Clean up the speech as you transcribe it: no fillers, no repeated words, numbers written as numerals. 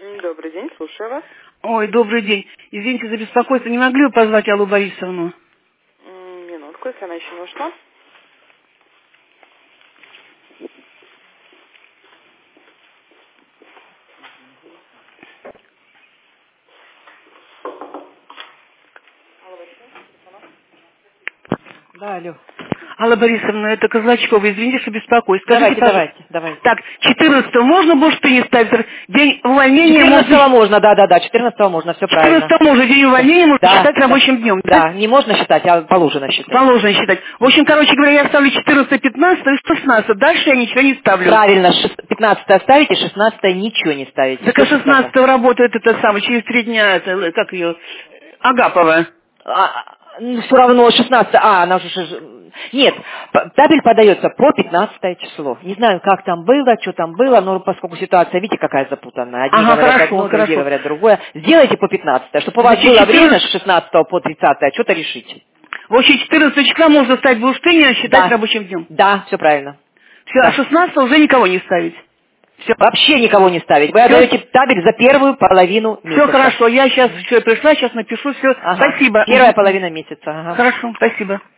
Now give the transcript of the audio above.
Добрый день, слушаю вас. Ой, добрый день. Извините за беспокойство. Не могли бы позвать Аллу Борисовну? Минутку, если она еще не ушла. Да, алло. Алла Борисовна, это Козлачкова. Извините, что беспокою. Скажите, Давайте. Так, 14-го можно больше не ставить? День увольнения 14-го можно, 14-го можно, все правильно. 14-го можно день увольнения можно Да, считать рабочим днем, да? Да, не можно считать, а положено считать. Положено считать. В общем, короче говоря, я ставлю 14, 15 и 16. Дальше я ничего не ставлю. Правильно, 15-е ставите, 16-е ничего не ставите. Так а 16-го работает это самое, через 3 дня, это, как ее, Агапова. Все равно 16, она уже... Нет, табель подается по 15 число. Не знаю, как там было, что там было, но поскольку ситуация, видите, какая запутанная. Одни говорят одно, другие говорят другое. Сделайте по 15, чтобы у вас было время с 16 по 30, что-то решить. В общем, 14 числа можно ставить бюллетень и считать рабочим днем. Да, все правильно. Все, а 16 уже никого не ставить. Все. Вообще никого не ставить. Вы отдаете табель за первую половину месяца. Все хорошо, я сейчас пришла, сейчас напишу все. Спасибо. Первая половина месяца. Хорошо, спасибо.